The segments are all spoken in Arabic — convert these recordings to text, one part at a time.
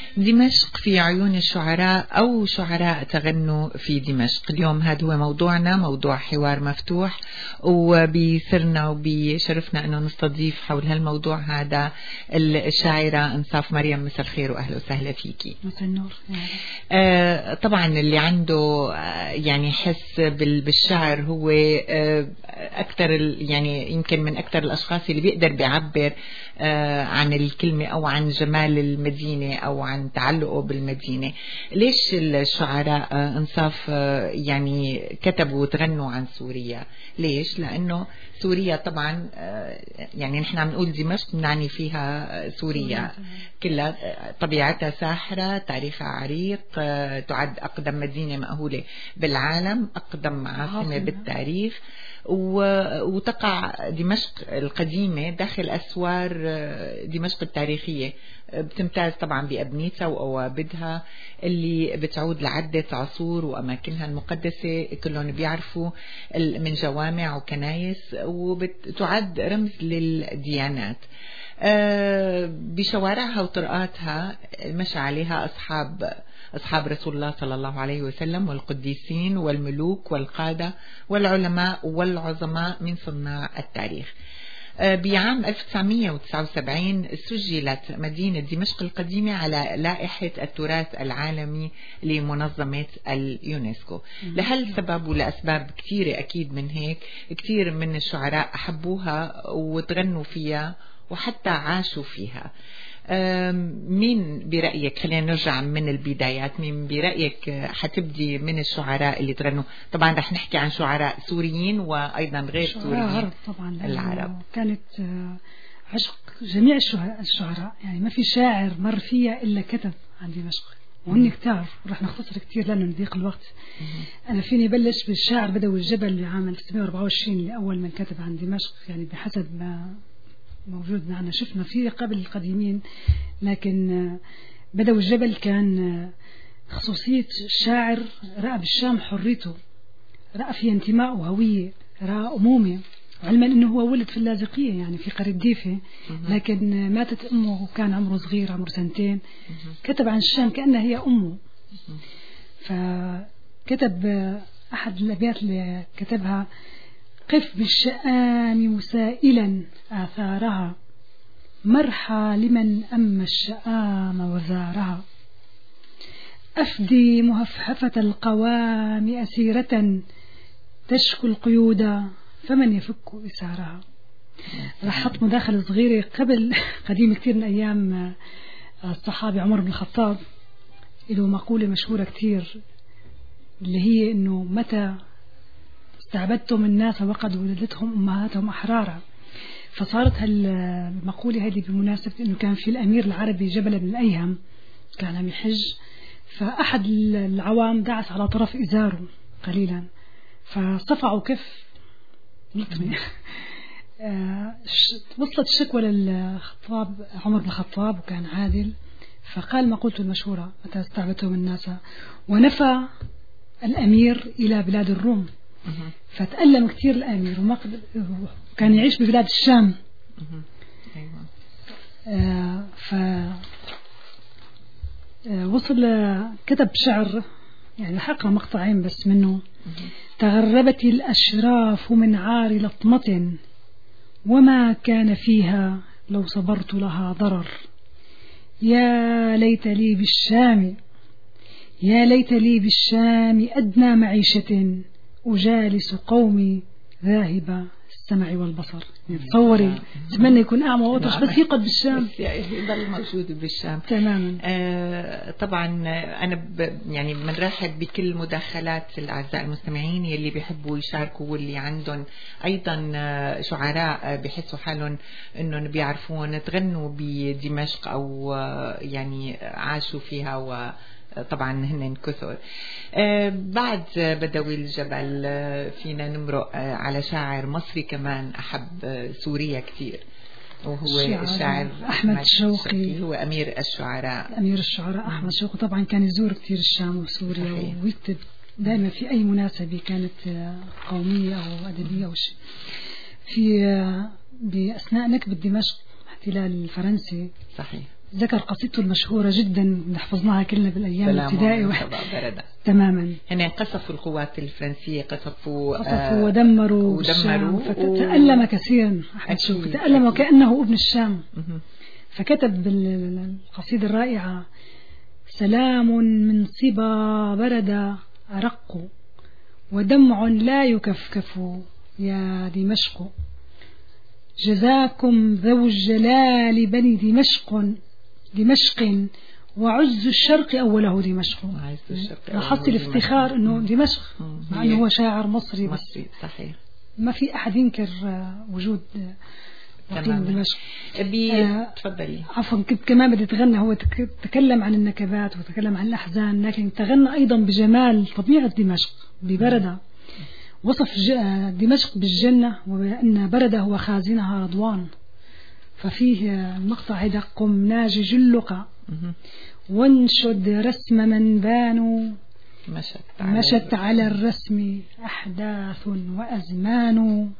دمشق في عيون الشعراء أو شعراء تغنوا في دمشق. اليوم هذا هو موضوعنا، موضوع حوار مفتوح، وبيسرنا وبيشرفنا أنه نستضيف حول هالموضوع هذا الشاعرة إنصاف مريم. مساء الخير وأهلا وسهلا فيكي. مساء النور. طبعا اللي عنده يعني حس بالشعر هو أكثر، يعني يمكن من أكثر الأشخاص اللي بيقدر بيعبر عن الكلمة أو عن جمال المدينة أو عن تعلقه بالمدينة. ليش الشعراء إنصاف يعني كتبوا وتغنوا عن سوريا؟ ليش؟ لأنه سوريا طبعا يعني نحن عم نقول دمشق بنعني فيها سوريا كلها، طبيعتها ساحرة، تاريخها عريق، تعد أقدم مدينة مأهولة بالعالم، أقدم عاصمة بالتاريخ، وتقع دمشق القديمة داخل أسوار دمشق التاريخية. بتمتاز طبعا بأبنيتها وأوابدها اللي بتعود لعدة عصور، وأماكنها المقدسة كلهم بيعرفوا من جوامع وكنايس، وبتعد رمز للديانات. بشوارعها وطرقاتها مشى عليها أصحاب رسول الله صلى الله عليه وسلم، والقديسين والملوك والقادة والعلماء والعظماء من صناع التاريخ. بعام 1979 سجلت مدينة دمشق القديمة على لائحة التراث العالمي لمنظمة اليونسكو. لهالسبب ولأسباب كثيرة أكيد من هيك كثير من الشعراء أحبوها وتغنوا فيها وحتى عاشوا فيها. مين برأيك، خلينا نرجع من البدايات، مين برأيك حتبدي من الشعراء اللي تغنوا؟ طبعا رح نحكي عن شعراء سوريين وأيضا غير سوريين. العرب طبعا، العرب كانت عشق جميع الشعراء، يعني ما في شاعر مر فيها إلا كتب عن دمشق، وهن كتار، ورح نختصر كتير لأنه نضيق الوقت. أنا فيني بلش بالشاعر بدوي الجبل لعام 1924 اللي أول من كتب عن دمشق، يعني بحسب ما موجود معنا، شفنا فيه قبل القديمين، لكن بدوي الجبل كان خصوصية الشاعر، رأى بالشام حريته، رأى فيه انتماء وهوية، رأى أمومة، علما أنه هو ولد في اللاذقية يعني في قرية ديفة، لكن ماتت أمه وكان عمره صغير، عمره 2 سنين. كتب عن الشام كأنها هي أمه، فكتب أحد الأبيات اللي كتبها: قف بالشآم مسائلا آثارها، مرحى لمن أم الشآم وزارها، أفدي مهفهفة القوام أسيرة، تشكو القيود فمن يفك إسارها. راح أحط مداخلة صغيرة قبل قديم كتير من أيام الصحابي عمر بن الخطاب، له مقولة مشهورة كتير اللي هي إنه متى استعبدتم الناس وقد ولدتهم أمهاتهم أحرارا. فصارت هالمقولة هذه بمناسبة إنه كان في الأمير العربي جبل بن الأيهم كان عم يحج، فأحد العوام دعس على طرف إزاره قليلا فصفعوا كف لطمي. وصلت الشكوى للخطاب عمر بن الخطاب وكان عادل، فقال مقولته المشهورة: متى استعبدتم الناس، ونفى الأمير إلى بلاد الروم. فتألم كثير الأمير وكان يعيش ببلاد الشام. وصل كتب شعر، يعني حقا مقطعين بس منه: تغربت الأشراف من عار لطمة، وما كان فيها لو صبرت لها ضرر، يا ليت لي بالشام، يا ليت لي بالشام أدنى معيشة، أجالس قومي ذاهب السمع والبصر. تصوري أتمنى يكون أعمى وأطرش بس يقعد بالشام، يضل موجود بالشام تماما. طبعا أنا يعني بنرحب بكل مداخلات الأعزاء المستمعين يلي بيحبوا يشاركوا، واللي عندهم أيضا شعراء بيحسوا حالهم إنهم بيعرفون تغنوا بدمشق أو يعني عاشوا فيها، طبعا هن كثر. بعد بدوي الجبل فينا نمرق على شاعر مصري كمان أحب سوريا كثير، وهو الشاعر أحمد شوقي. هو أمير الشعراء. أمير الشعراء أحمد شوقي طبعا كان يزور كثير الشام وسوريا، ويكتب دائما في أي مناسبة كانت قومية أو أدبية أو شيء. في بأثناء نكبة دمشق الاحتلال الفرنسي، صحيح، ذكر قصيدته المشهورة جدا نحفظناها كلنا بالأيام الابتدائي تماما. هنا قصفوا القوات الفرنسية، قصفوا ودمروا فتألم كثيرا أحمد شوقي، تألم وكأنه ابن الشام. فكتب بالقصيدة الرائعة: سلام من صبا برد أرق، ودمع لا يكفكف يا دمشق، جزاكم ذو الجلال بني دمشق وعز الشرق أوله دمشق. لاحظت الافتخار أنه دمشق مع أنه هو شاعر مصري صحيح، ما في أحد ينكر وجود دمشق. تفضلي. عفوا، كنت كمان بدي أتغنى. هو تكلم عن النكبات وتكلم عن الأحزان، لكن تغنى أيضا بجمال طبيعة دمشق ببردة. وصف دمشق بالجنة، وأن بردة هو خازنها رضوان. ففيه المقطع: دقم ناجي جلق وانشد رسم من بانوا، مشت على الرسم أحداث وأزمان.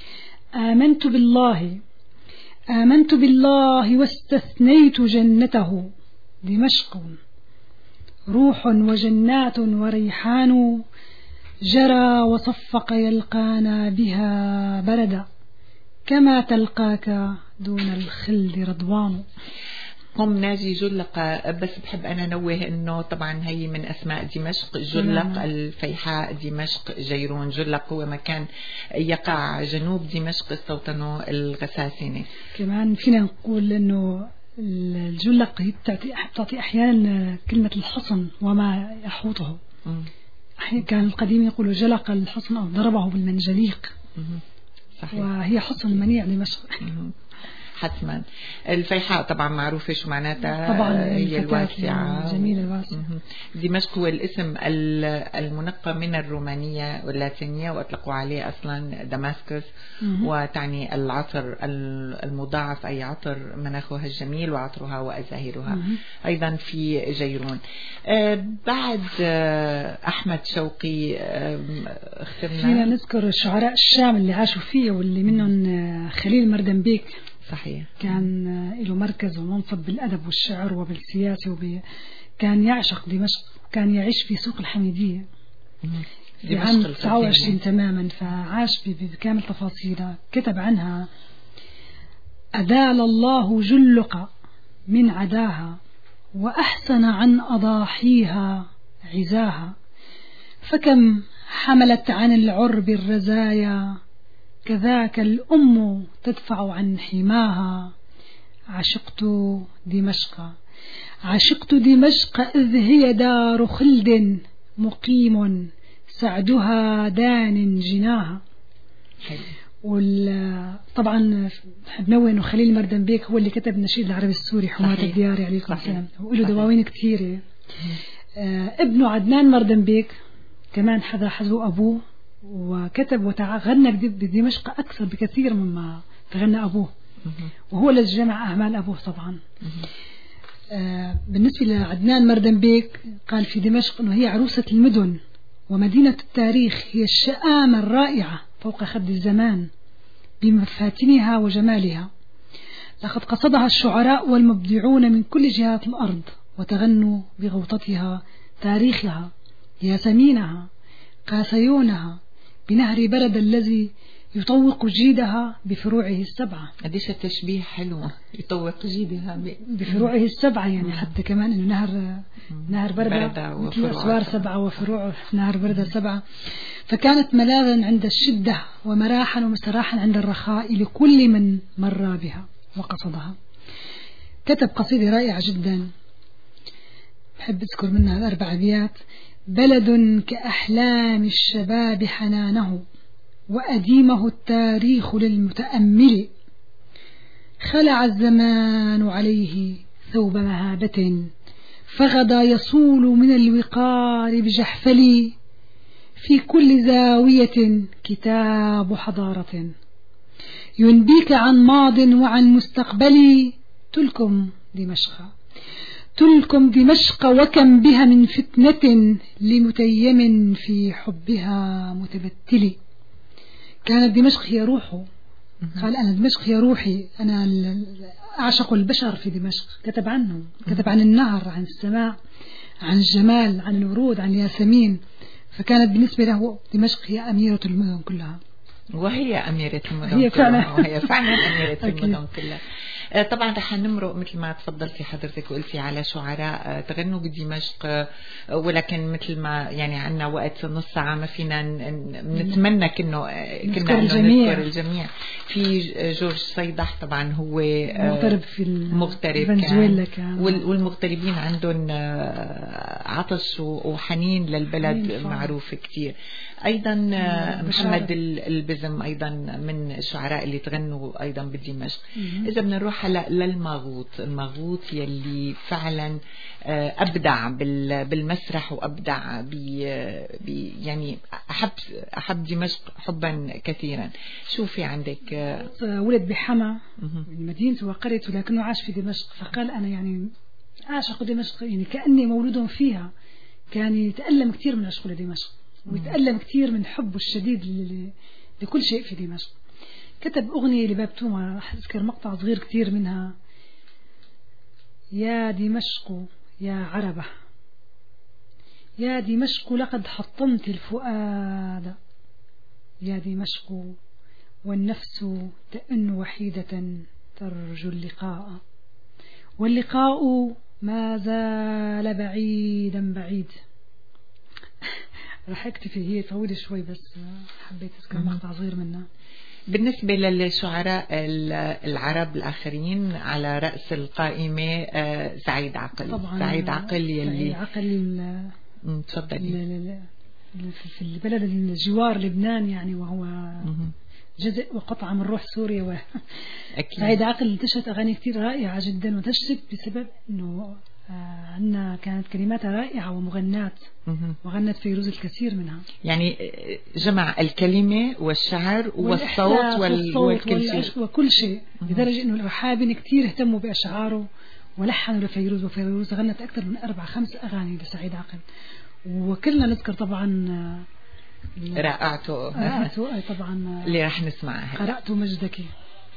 آمنت بالله واستثنيت جنته، دمشق روح وجنات وريحان، جرى وصفق يلقانا بها بردا، كما تلقاك دون الخلد رضوان. قم ناجي جلق. بس بحب أنا نوه أنه طبعا هي من أسماء دمشق. جلق الفيحاء، دمشق جيرون. جلق هو مكان يقع جنوب دمشق، استوطنه الغساسنة. كمان فينا نقول أنه الجلق بتعطي أحيانا كلمة الحصن وما يحوطه. كان القديم يقولوا جلق الحصن أو ضربه بالمنجليق. صحيح. وهي حصن منيع دمشق. حتما. الفيحاء طبعا معروفة شو معناتها؟ طبعا هي الواسعة، جميلة الواسعة. دمشق هو الاسم المنقى من الرومانية واللاتينية، وأطلقوا عليه أصلا دماسكس، وتعني العطر المضاعف، أي عطر مناخها الجميل وعطرها وأزاهرها. أيضا في جيرون. بعد أحمد شوقي فينا نذكر الشعراء الشام اللي عاشوا فيه، واللي منهم خليل مردنبيك. صحيح. كان له مركز ومنصب بالأدب والشعر وبالسياسة، كان يعشق دمشق، كان يعيش في سوق الحميدية في عام 29 تماما، فعاش بكامل تفاصيلها. كتب عنها: أدال الله جلق من عداها، وأحسن عن أضاحيها عزاها، فكم حملت عن العرب الرزايا، كذاك الأم تدفع عن حماها. عشقت دمشق إذ هي دار خلد مقيم، سعدها دان جناها. طبعا بحب نوه انه خليل مردنبيك هو اللي كتب نشيد العربي السوري حماة الديار عليكم السلام، وله دواوين كثيرة. ابنه عدنان مردنبيك كمان حدا حذو أبوه، وكتب وغنى بدمشق أكثر بكثير مما تغنى أبوه، وهو الذي جمع أعمال أبوه طبعا. بالنسبة لعدنان مردنبيك قال في دمشق أنه هي عروسة المدن ومدينة التاريخ، هي الشآمة الرائعة فوق خد الزمان بمفاتنها وجمالها. لقد قصدها الشعراء والمبدعون من كل جهات الأرض، وتغنوا بغوطتها، تاريخها، ياسمينها، قاسيونها، بنهر برد الذي يطوق جيدها بفروعه السبعة. قديش التشبيه حلو، يطوق جيدها بفروعه السبعة، يعني حتى كمان إنه نهر بردة مثل أسوار سبعة وفروع نهر بردة سبعة. فكانت ملاذا عند الشدة ومراحا ومستراحا عند الرخاء لكل من مر بها وقصدها. كتب قصيدة رائعة جدا بحب أذكر منها 4 أبيات: بلد كأحلام الشباب حنانه، وأديمه التاريخ للمتأمل، خلع الزمان عليه ثوب مهابة، فغدا يصول من الوقار بجحفل، في كل زاوية كتاب حضارة، ينبيك عن ماض وعن مستقبل. تلكم دمشق وكم بها من فتنة، لمتيم في حبها متبتل. كانت دمشق هي روحه قال أنا دمشق يا روحي، أنا أعشق البشر في دمشق. كتب عنهم، كتب عن النهر، عن السماء، عن الجمال، عن الورود، عن الياسمين. فكانت بالنسبة له دمشق هي أميرة المدن كلها، وهي أميرة المدن هي كلها، فعلا وهي فعلا أميرة المدن كلها. طبعا رح نمرق مثل ما تفضلتي حضرتك وقلتي على شعراء تغنوا بدمشق، ولكن مثل ما يعني عنا وقت نص ساعة ما فينا نتمنى كنا نذكر الجميع. في جورج صيدح طبعا هو مغترب في فنزويلا كان، والمغتربين عندهم عطش وحنين للبلد معروف كتير. أيضا محمد البزم أيضا من الشعراء اللي تغنوا أيضا بدمشق. إذا بنروح هلا الماغوط يلي فعلا أبدع بالمسرح، وأبدع يعني أحب دمشق حبا كثيرا. شو في عندك؟ ولد بحما من مدينته وقريته، لكنه عاش في دمشق. فقال أنا يعني أعشق دمشق، يعني كأني مولود فيها. كان يتألم كثير من عشقه لدمشق، ويتألم كثير من حبه الشديد لكل شيء في دمشق. كتب أغنية لباب توما، راح أذكر مقطع صغير كثير منها. يا دمشق يا عربة، يا دمشق لقد حطمت الفؤاد، يا دمشق والنفس تئن وحيدة ترجو اللقاء، واللقاء ما زال بعيدا بعيد. رح أكتفي، هي طويلة شوي بس حبيت أذكر مقطع صغير منها. بالنسبة للشعراء العرب الآخرين على رأس القائمة سعيد عقل. طبعا سعيد عقل يلي سعيد عقل تفضلي في البلد الجوار لبنان يعني، وهو جزء وقطعة من روح سوريا. سعيد عقل انتشرت أغاني كتير رائعة جدا، وانتشرت بسبب أنه عندنا كانت كلماتها رائعة ومغنات، وغنت فيروز الكثير منها. يعني جمع الكلمة والشعر والصوت وكل شيء لدرجة أنه الرحابين كتير اهتموا بأشعاره ولحنوا لفيروز. وفيروز غنت أكثر من 4-5 أغاني لسعيد عقل، وكلنا نذكر طبعا رائعته طبعا اللي راح نسمعها. قرأت مجدك في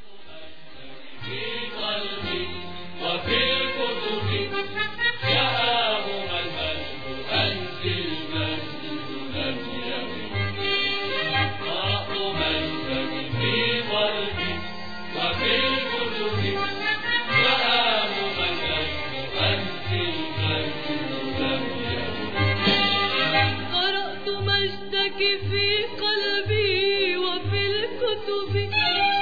قلبي وفي الكتب جاءهم المجد أنت المجد لم يبد. قرأت مجدك في قلبي وفي الكتب جاءهم المجد أنت المجد لم يبد. قرأت مجدك في قلبي وفي الكتب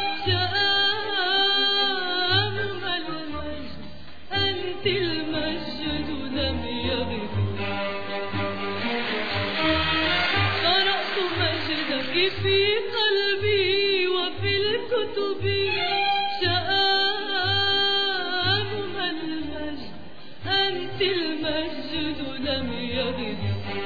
في قلبي وفي الكتب شآنها المجد أنت المجد لم يغد.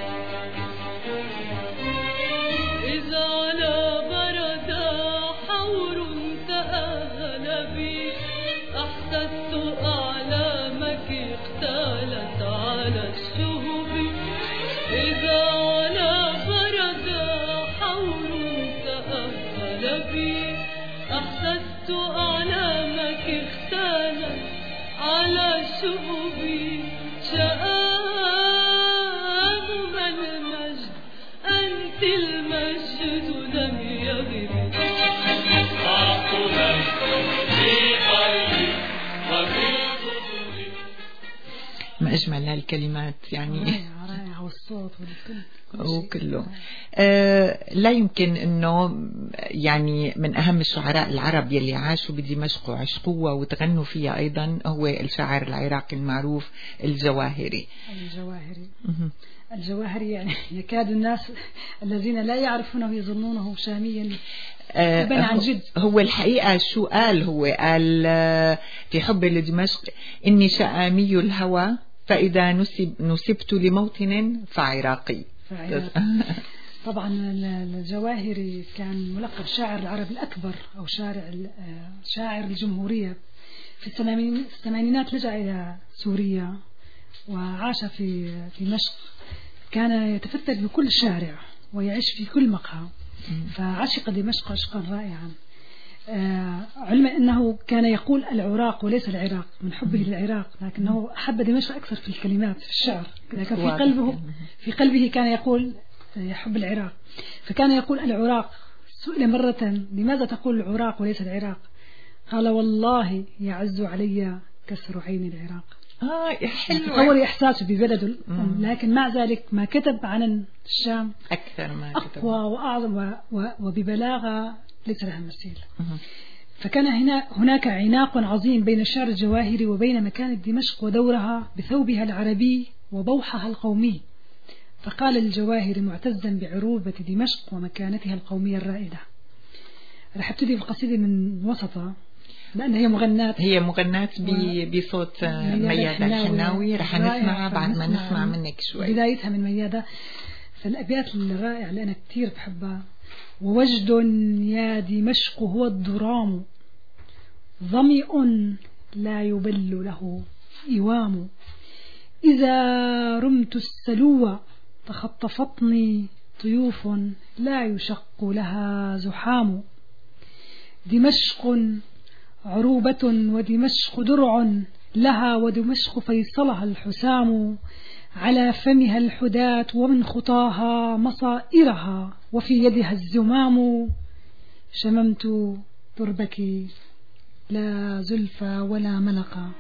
إذا على برد حور تأهل بي أحسست أعلامك اقتالت على الشهب. إذا على برد حور تأهل بي أحسست أعلامك اختالت على شهبي. شآنها المجد أنت المجد لم يغب. قرأت مجدك في قلبي وفي كتبي. ما أجمل هالكلمات يعني، رائعة والصوت وكله. لا يمكن أنه يعني من أهم الشعراء العرب يلي عاشوا بدمشق وعشقوها وتغنوا فيها أيضا هو الشاعر العراقي المعروف الجواهري. الجواهري يعني يكاد الناس الذين لا يعرفونه يظنونه شاميا. عن جد هو الحقيقة شو قال؟ هو قال في حب لدمشق إني شآمي الهوى فإذا نسبت لموطن فعراقي. طبعا الجواهري كان ملقب شاعر العرب الأكبر أو شاعر الجمهورية. في الثمانينات لجأ إلى سوريا وعاش في دمشق. كان يتفتت بكل شارع ويعيش في كل مقهى، فعشق دمشق عشقا رائعا. علما أنه كان يقول العراق وليس العراق من حبه للعراق، لكنه أحب دمشق أكثر في الكلمات في الشعر، لكن في قلبه كان يقول يحب العراق، فكان يقول العراق. سئل مرة لماذا تقول العراق وليس العراق؟ قال والله يعز علي كسر عين العراق. تصور إحساسه ببلده الأم، لكن مع ذلك ما كتب عن الشام أكثر ما كتب أقوى وأعظم وببلاغة ليس لها مثيل. فكان هناك عناق عظيم بين الشعر الجواهري وبين مكانة دمشق ودورها بثوبها العربي وبوحها القومي. فقال الجواهري معتزا بعروبة دمشق ومكانتها القومية الرائدة. رح ابتدي بقصيدة من وسطها لأن هي مغنات بصوت ميادة الحناوي. رح نسمعها بعد ما نسمع منك شوي بدايتها من ميادة. فالأبيات الرائعة اللي أنا كتير بحبها: ووجد يا دمشق هو الضرام، ظمئ لا يبل له إوام، إذا رمت السلوى تخطفتني طيوف لا يشق لها زحام، دمشق عروبة ودمشق درع لها، ودمشق فيصلها الحسام، على فمها الحداة ومن خطاها مصائرها، وفي يدها الزمام، شممت تربك لا زلفى ولا ملقا.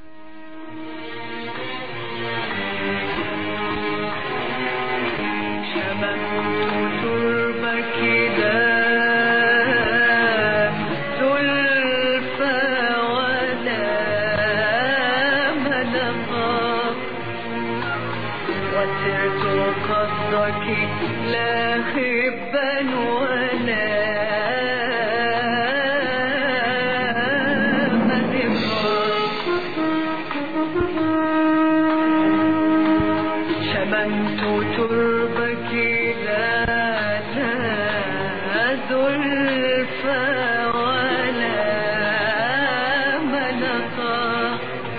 لا خبا ولا مذبا، شممت تربك لا زلفى ولا ملقا،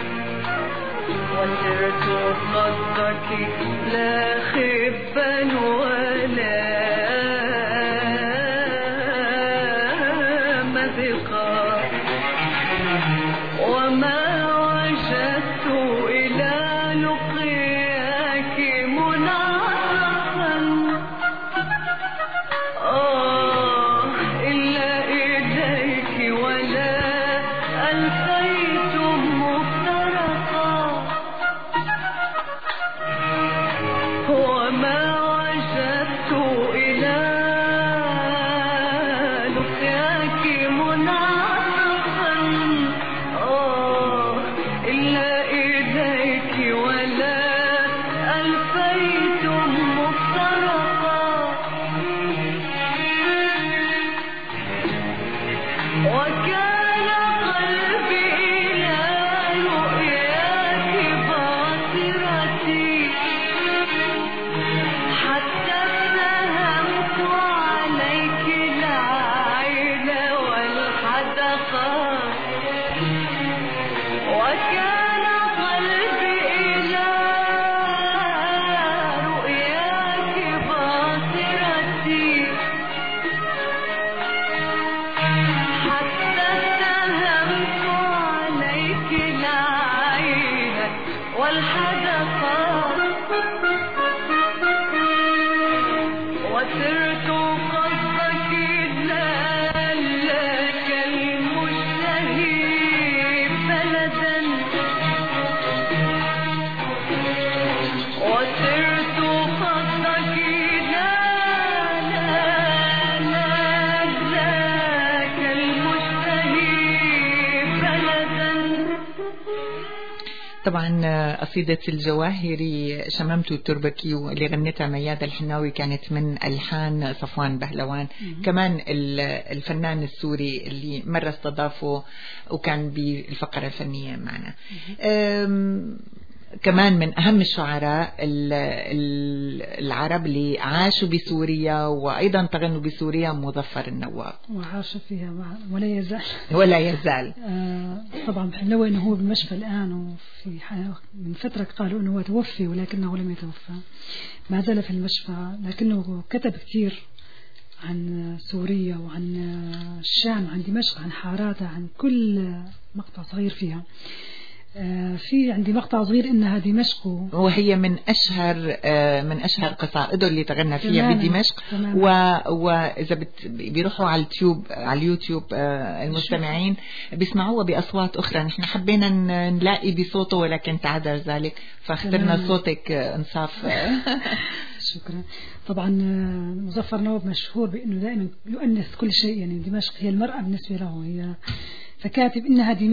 وسرت قصدك لا خبا ولا مذقا، وما وجدت إلى لقياك منعطفا إلا إليك، ولا ألقيت مفترقا، وما وجدت إلى لقياك منعطفا إلا إليك، ولا ألقيت مفترقا، وكان قلبي إلى رؤياك باصرتي، حتى اتهمت عليك العين والحدقة، وكان قلبي إلى رؤياك باصرتي، حتى اتهمت عليك العين والحدقة، وسرت قصدك لا لك المشتهي بلدا، وسرت قصدك لا لك المشتهي بلدا. طبعا قصيدة الجواهري شممت تربكي اللي غنتها ميادة الحناوي كانت من ألحان صفوان بهلوان. كمان الفنان السوري اللي مرة استضافه وكان بالفقرة الفنية معنا. كمان من أهم الشعراء العرب اللي عاشوا بسوريا وأيضا تغنوا بسوريا مظفر النواب، وعاش فيها ولا يزال. طبعا بحلوه أنه هو بالمشفى الآن، وفي من فترة قالوا أنه هو توفي ولكنه لم يتوفى، ما زال في المشفى، لكنه كتب كثير عن سوريا وعن الشام، عن دمشق، عن حاراتها، عن كل مقطع صغير فيها. في عندي مقطع صغير إنها دمشق، وهي من أشهر قصائده اللي تغنى فيها بدمشق. وإذا بيروحوا على اليوتيوب المستمعين بيسمعوها بأصوات أخرى. نحن حبينا نلاقي بصوته ولكن تعذر ذلك فاخترنا صوتك انصاف. شكرا. طبعا مظفر نواب مشهور بأنه دائما يؤنث كل شيء، يعني دمشق هي المرأة بالنسبة له هي. فكاتب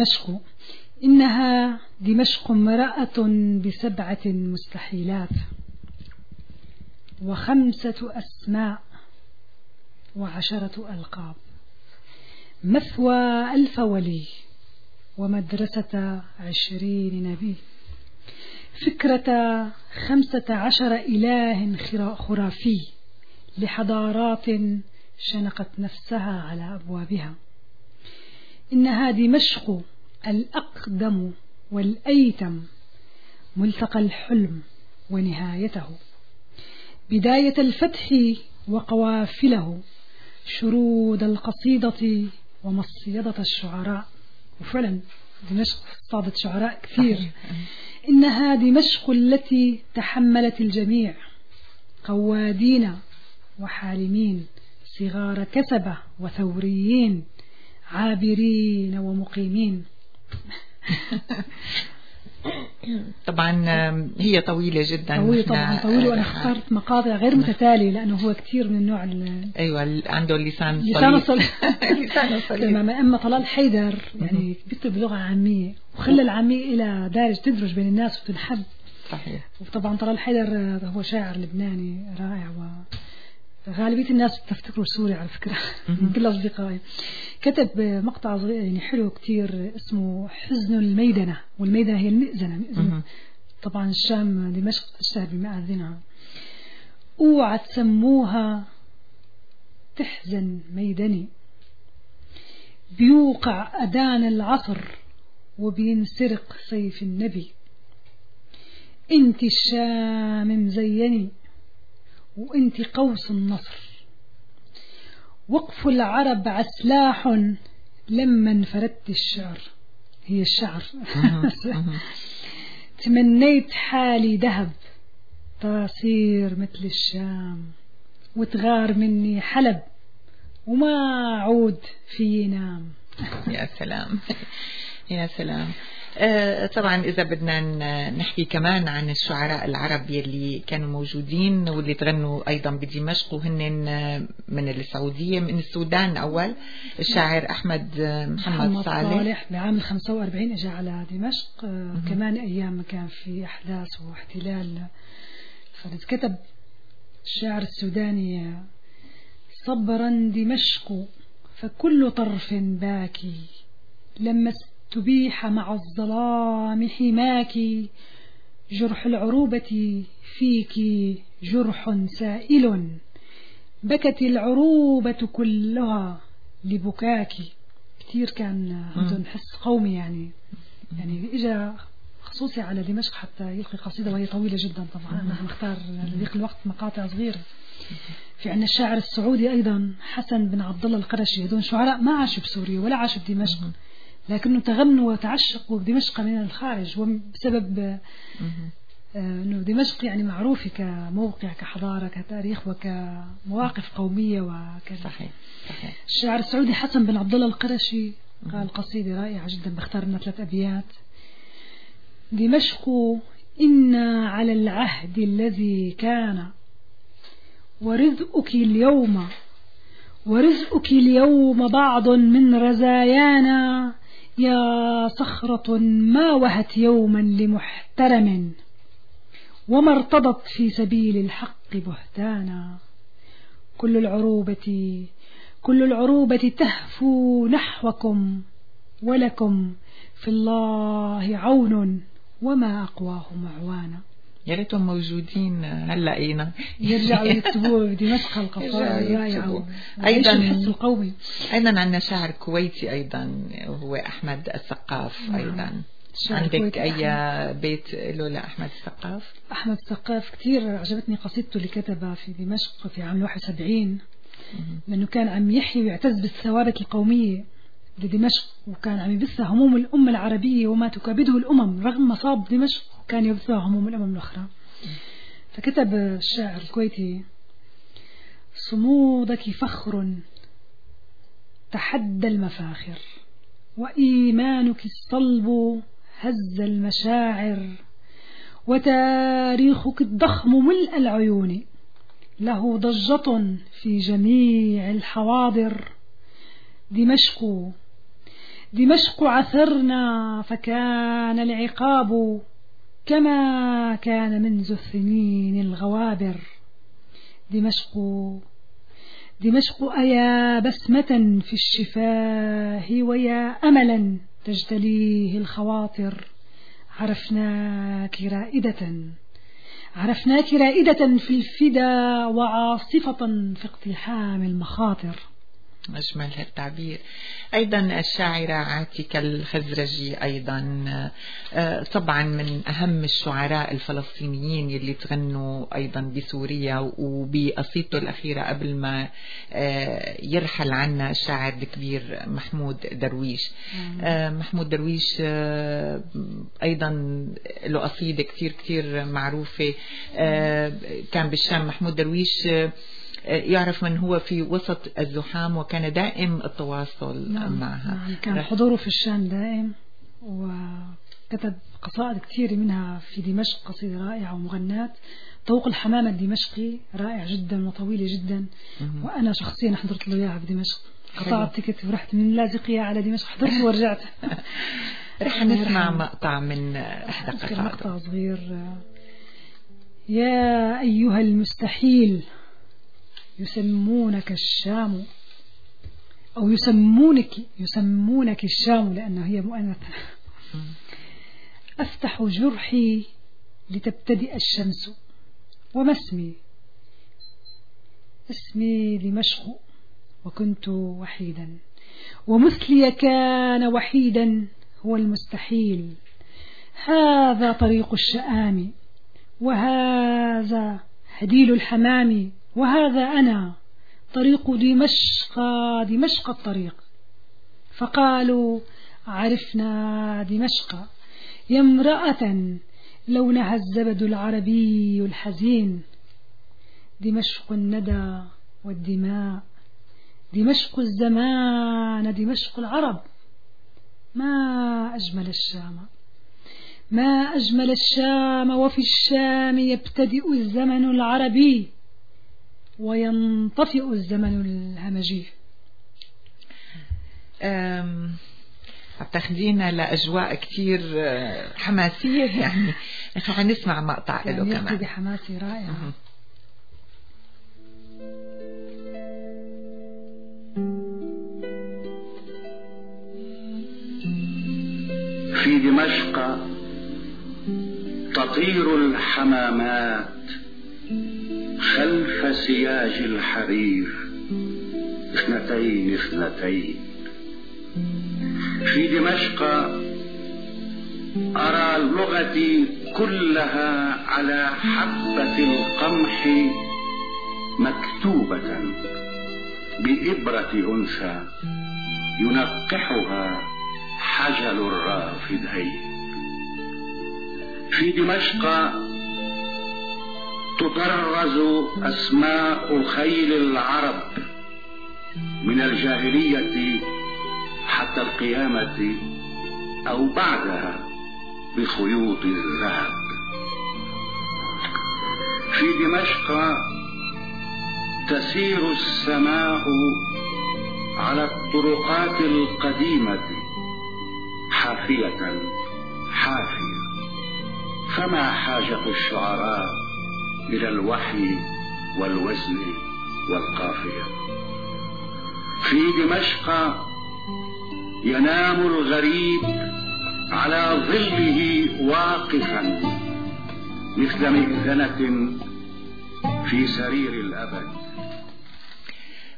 إنها دمشق امرأة ب7 مستحيلات، و5 أسماء، و10 ألقاب، مثوى 1000 ولي، ومدرسة 20 نبي، فكرة 15 إله خرافي، لحضارات شنقت نفسها على أبوابها. إنها دمشق الأقدم والأيتم، ملتقى الحلم ونهايته، بداية الفتح وقوافله، شرود القصيدة ومصيدة الشعراء. وفعلا دمشق صادت شعراء كثير. إنها دمشق التي تحملت الجميع، قوادين وحالمين، صغار كسبة وثوريين، عابرين ومقيمين. طبعا هي طويلة جدا. طويلة، وأنا اخترت مقاطع غير متتالية لأنه هو كتير من النوع أيوة عنده لسان صليب. أما طلال حيدر يعني بيكتب بلغة عامية وخلى العامية إلى دارج تدرج بين الناس وتنحب. صحيح. وطبعا طلال حيدر هو شاعر لبناني رائع، غالبية الناس تفتكروا سوري على فكرة. كل أصدقائي. كتب مقطع صغير يعني حلو كتير اسمه حزن الميدنة، والميدنة هي المئذنة. طبعا الشام دمشق تشتهر بمآذنها. اوعى تسموها تحزن ميدني، بيوقع أذان العصر وبينسرق سيف النبي. انت الشام مزيني وانت قوس النصر، وقف العرب عسلاح لما انفردت الشعر. هي الشعر. تمنيت حالي ذهب تصير مثل الشام، وتغار مني حلب وما عود في ينام. يا سلام يا سلام. طبعا إذا بدنا نحكي كمان عن الشعراء العرب يلي كانوا موجودين واللي تغنوا أيضا بدمشق، وهن من السعودية، من السودان أول الشاعر أحمد محمد صالح بعام 45 إجا على دمشق. كمان أيام ما كان في أحداث واحتلال. كتب الشاعر السوداني: صبرا دمشق فكل طرف باكي، لما تبيح مع الظلام حماك، جرح العروبة فيك جرح سائل، بكت العروبة كلها لبكاك. كتير كان عندهم حس قومي يعني إجا خصوصي على دمشق حتى يلقي قصيدة وهي طويلة جدا. طبعا أنا مختار لذيك الوقت مقاطع صغيرة. في عندنا الشاعر السعودي أيضا حسن بن عبد الله القرشي. هذول شعراء ما عاشوا بسوريا ولا عاشوا بدمشق، لكنه تغنوا وتعشقوا بدمشق من الخارج، وبسبب أنه دمشق يعني معروفة كموقع، كحضارة، كتاريخ، وكمواقف قومية وكذا. صحيح. الشاعر السعودي حسن بن عبد الله القرشي قال قصيدة رائعة جدا، بختار منها 3 أبيات. دمشق إنا على العهد الذي كان، ورزقك اليوم بعض من رزايانا، يا صخرة ما وهت يوما لمحترم، وما ارتضت في سبيل الحق بهتانا. كل العروبة تهفو نحوكم، ولكم في الله عون، وما أقواهم عوانا. يا ريتهم موجودين هلا يرجعوا يكتبوا بدمشق القصائد الرائعة. أيضا الحس القومي. أيضا عندنا شاعر كويتي أيضا وهو أحمد الثقاف. أيضا عندك أي بيت له لأحمد الثقاف؟ أحمد الثقاف كتير عجبتني قصيدته اللي كتبها في دمشق في عام 71. لأنه كان عم يحيي ويعتز بالثوابت القومية لدمشق، وكان عم يبث هموم الأمة العربية وما تكابده الأمم رغم مصاب دمشق، كان يبث هموم الأمم الأخرى. فكتب الشاعر الكويتي: صمودك فخر تحدى المفاخر، وإيمانك الصلب هز المشاعر، وتاريخك الضخم ملء العيون له ضجة في جميع الحواضر. دمشق عثرنا فكان العقاب كما كان منذ السنين الغوابر. دمشق أيا بسمة في الشفاه، ويا أملا تجتليه الخواطر. عرفناك رائدة في الفدا، وعاصفة في اقتحام المخاطر. أجمل هالتعبير. أيضا الشاعرة عاتكة الخزرجي أيضا طبعا من أهم الشعراء الفلسطينيين اللي تغنوا أيضا بسوريا، وبقصيدته الأخيرة قبل ما يرحل عنا الشاعر الكبير محمود درويش. محمود درويش أيضا له قصيدة كتير معروفة، كان بالشام. محمود درويش يعرف من هو في وسط الزحام، وكان دائم التواصل معها. كان حضوره في الشام دائم، وكتب قصائد كثير منها في دمشق، قصيدة رائعة ومغنات. طوق الحمامة الدمشقي رائع جدا وطويلة جدا، وأنا شخصيا حضرت له إياها بدمشق، قطعت تيكت ورحت من لاذقية على دمشق، حضرت ورجعت. رح نسمع مقطع من إحدى قصائده، مقطع صغير. يا أيها المستحيل يسمونك الشام، أو يسمونك الشام لأنه هي مؤنثة. أفتح جرحي لتبتدئ الشمس، وما اسمي دمشق، وكنت وحيدا، ومثلي كان وحيدا هو المستحيل. هذا طريق الشآم، وهذا هديل الحمام، وهذا أنا طريق دمشق الطريق. فقالوا عرفنا دمشق يا امرأة لونها الزبد العربي الحزين. دمشق الندى والدماء، دمشق الزمان، دمشق العرب. ما أجمل الشام، وفي الشام يبتدئ الزمن العربي وينطفئ الزمن الهمجي. تاخدينا لأجواء كتير حماسية، يعني حنسمع مقطع له كمان بحماسي رائعة. في دمشق تطير الحمامات خلف سياج الحرير، اثنتين في دمشق أرى لغتي كلها على حبة القمح مكتوبة بإبرة أنثى ينقحها حجل الرافدين. في دمشق تطرز أسماء خيل العرب من الجاهلية حتى القيامة أو بعدها بخيوط الذهب. في دمشق تسير السماء على الطرقات القديمة حافية، فما حاجة الشعراء إلى الوحي والوزن والقافية. في دمشق ينام الغريب على ظله واقفا مثل مئذنة في سرير الأبد.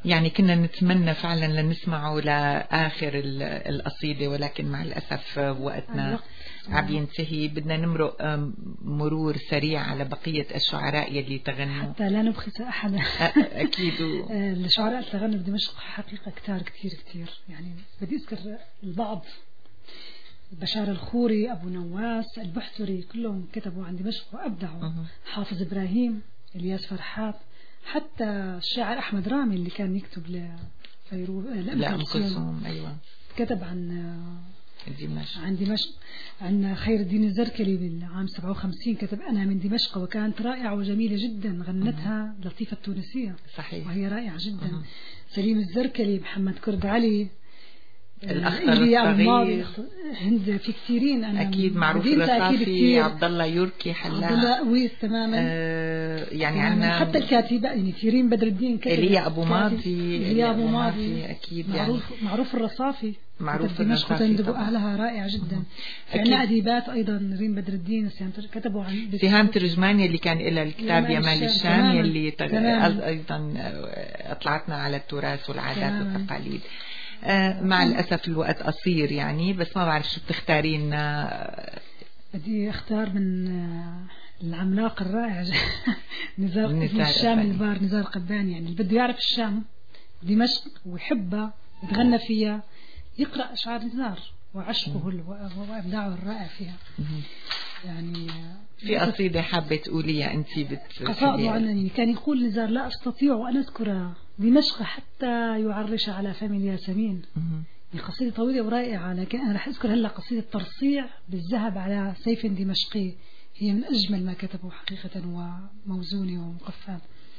يعني كنا نتمنى فعلا لنسمعه لآخر القصيدة، ولكن مع الأسف وقتنا عم ينتهي. بدنا نمرق مرور سريع على بقية الشعراء يلي تغنوا حتى لا نبخس أحدا. أكيد. الشعراء اللي تغنوا بدمشق حقيقة كتير يعني. بدي أذكر البعض: بشار الخوري، أبو نواس، البحتري، كلهم كتبوا عن دمشق وأبدعوا. حافظ إبراهيم، الياس فرحات، حتى الشاعر أحمد رامي اللي كان يكتب لفيروز لأم كلثوم، أيوة، كتب عن دمشق. عن خير الدين الزركلي بالعام 57 كتب أنا من دمشق، وكانت رائعة وجميلة جدا، غنتها لطيفة التونسية صحيح وهي رائعة جدا. سليم الزركلي، محمد كرد علي، الأخضر الصغير، هند، في كثيرين أنا أكيد معروف الرصافي، عبد الله يوركي، حلاق، عبد الله ويس تماما. يعني عنا حتى الكاتبة يعني في ريم بدر الدين كتب، إيليا أبو ماضي أكيد معروف الرصافي، معروف دمشق تندب أهلها، رائع جدا. عندنا أديبات أيضا، ريم بدر الدين كتبوا عن سهام ترجماني اللي كان إلى الكتاب يمال الشام يلي أيضا أطلعتنا على التراث والعادات والتقاليد. مع الأسف الوقت قصير يعني، بس ما بعرف شو بتختارين. بدي أختار من العملاق الرائع نزار الشام البار، نزار قباني. يعني اللي بده يعرف الشام دمشق ويحبها يتغنى فيها يقرأ أشعار نزار وعشقه وإبداعه الرائع فيها. يعني في قصيدة حابة تقوليها أنت قصائده عنني، كان يقول نزار: لا أستطيع أن أذكر دمشق حتى يعرش على فم الياسمين. قصيدة طويلة ورائعة، لكن أنا رح أذكر هلا قصيدة ترصيع بالذهب على سيف دمشقي، هي من أجمل ما كتبه حقيقة، وموزونة ومقفاة.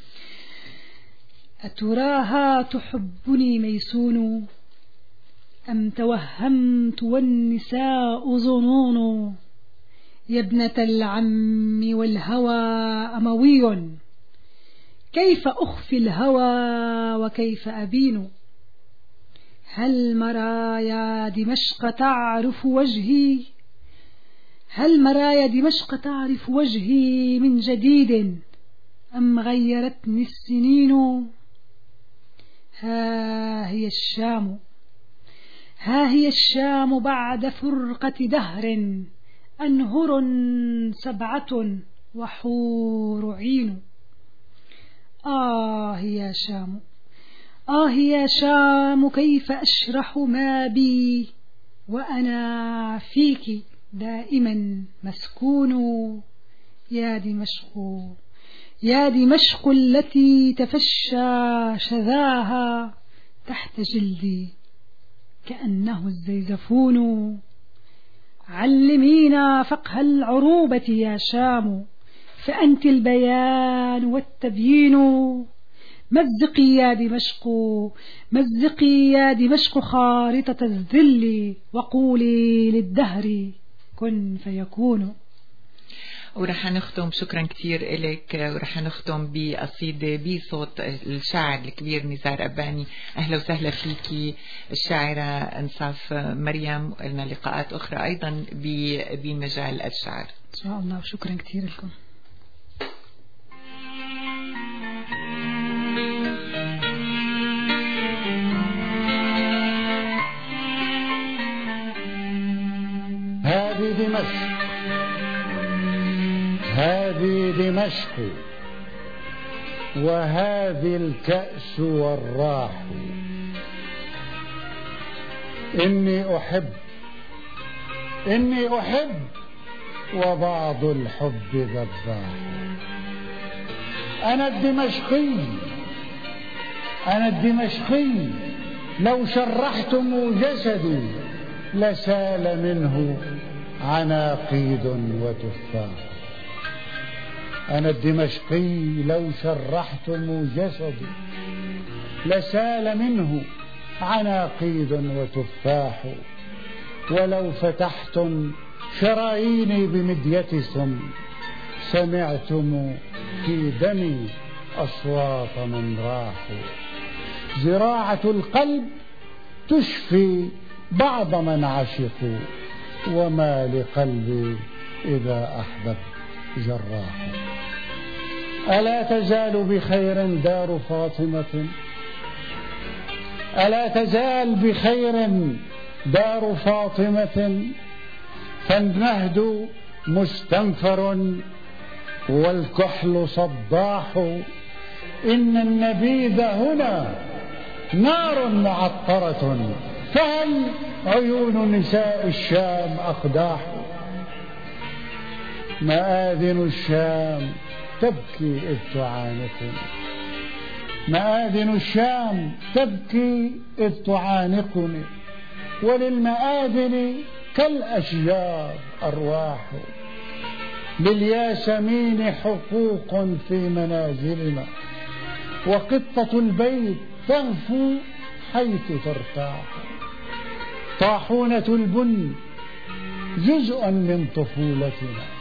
أتراها تحبني ميسون أم توهمت والنساء ظنون؟ يا ابنة العم والهوى أموي، كيف أخفي الهوى وكيف أبين؟ هل مرايا دمشق تعرف وجهي؟ هل مرايا دمشق تعرف وجهي من جديد أم غيرتني السنين؟ ها هي الشام، ها هي الشام بعد فرقة دهر، أنهر 7 وحور عين. يا شام، يا شام، كيف أشرح ما بي وأنا فيك دائما مسكون؟ يا دمشق، يا دمشق التي تفشى شذاها تحت جلدي كأنه الزيزفون. علمينا فقه العروبة يا شام، فأنت البيان والتبيين. مزقي يا دمشق، مزقي يا دمشق خارطة الذل، وقولي للدهر كن فيكون. ورح نختم، شكرا كثير إليك، ورح نختم بقصيدة بصوت الشاعر الكبير نزار قباني. أهلا وسهلا فيكي الشاعرة انصاف مريم، ولنا لقاءات أخرى أيضا بمجال الشعر إن شاء الله، وشكرا كثير لكم. هذه دمشق، هذه دمشق، وهذه الكأس والراح. إني أحب، إني أحب، وبعض الحب ذباح. أنا الدمشقي، أنا الدمشقي، لو شرحتم جسدي لسال منه عناقيد وتفاح. أنا الدمشقي، لو شرحتم جسدي لسال منه عناقيد وتفاح. ولو فتحتم شراييني بمديتكم سمعتم في دمي أصوات من راحوا. زراعة القلب تشفي بعض من عشقوا، وما لقلبي إذا أحببت جراح. ألا تزال بخير دار فاطمة ألا تزال بخير دار فاطمة، فالمهد مستنفر والكحل صداح. إن النبيذ هنا نار معطرة، فهل عيون نساء الشام أقداح؟ مآذن الشام تبكي إذ تعانقني، مآذن الشام تبكي إذ تعانقني، وللمآذن كالأشجار أرواح، للياسمين حقوق في منازلنا، وقطة البيت تغفو حيث ترتاح. طاحونة البن جزء من طفولتنا،